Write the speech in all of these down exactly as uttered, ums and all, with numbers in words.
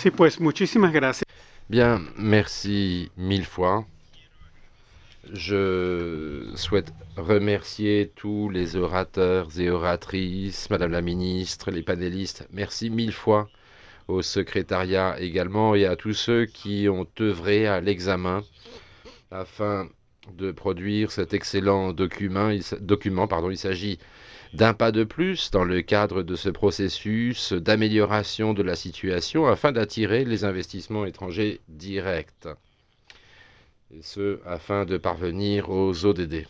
Sí, pues muchísimas gracias. Bien, merci mille fois. Je souhaite remercier tous les orateurs et oratrices, Madame la Ministre, les panélistes. Merci mille fois au secrétariat également et à tous ceux qui ont œuvré à l'examen afin de produire cet excellent document. Il, document, pardon, il s'agit d'un pas de plus dans le cadre de ce processus d'amélioration de la situation afin d'attirer les investissements étrangers directs, et ce afin de parvenir aux O D D.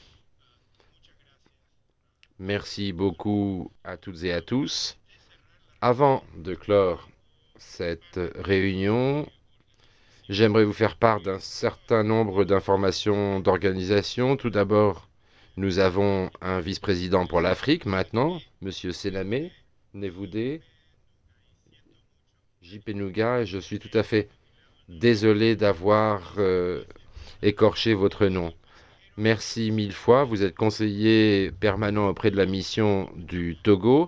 Merci beaucoup à toutes et à tous. Avant de clore cette réunion, j'aimerais vous faire part d'un certain nombre d'informations d'organisation. Tout d'abord, nous avons un vice-président pour l'Afrique maintenant, Monsieur Senamé Nevoudé Jipenuga, et je suis tout à fait désolé d'avoir euh, écorché votre nom. Merci mille fois, vous êtes conseiller permanent auprès de la mission du Togo.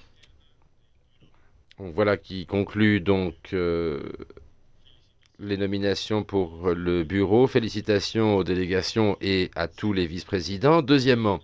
Donc, voilà qui conclut donc euh, les nominations pour le bureau. Félicitations aux délégations et à tous les vice-présidents. Deuxièmement,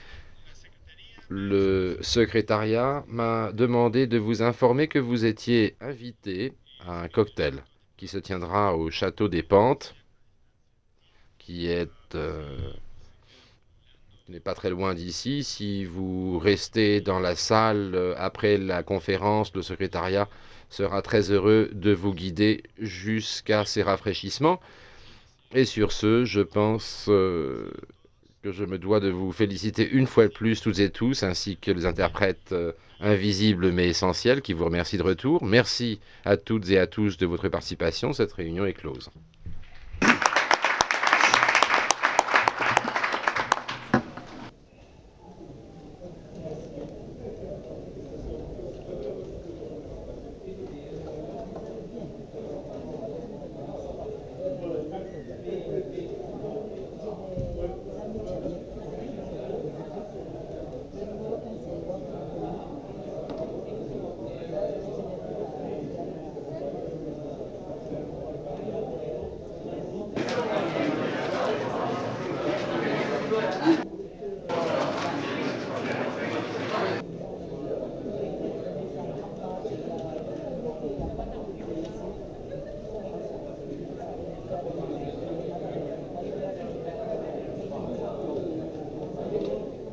le secrétariat m'a demandé de vous informer que vous étiez invité à un cocktail qui se tiendra au Château des Pentes, qui est euh, n'est pas très loin d'ici. Si vous restez dans la salle euh, après la conférence, le secrétariat sera très heureux de vous guider jusqu'à ces rafraîchissements. Et sur ce, je pense euh, que je me dois de vous féliciter une fois de plus toutes et tous, ainsi que les interprètes euh, invisibles mais essentiels qui vous remercient de retour. Merci à toutes et à tous de votre participation. Cette réunion est close.